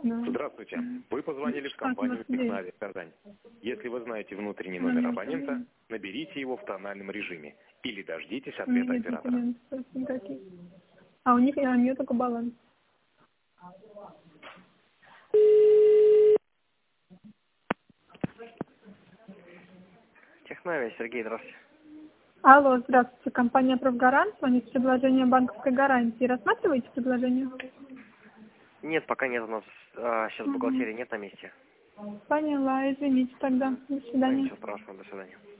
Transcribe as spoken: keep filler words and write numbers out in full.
Да. Здравствуйте. Вы позвонили в компанию Технави Казань. Если вы знаете внутренний номер абонента, наберите его в тональном режиме или дождитесь ответа Нет оператора. документов никаких. А у них, а у нее только баланс. Технави, Сергей, здравствуйте. Алло, здравствуйте. Компания «Профгарант». Звонит с предложением банковской гарантии. Рассматриваете предложение? Нет, пока нет у нас. А, сейчас Угу. бухгалтерии нет на месте. Поняла, извините тогда. До свидания. Ничего страшного, до свидания.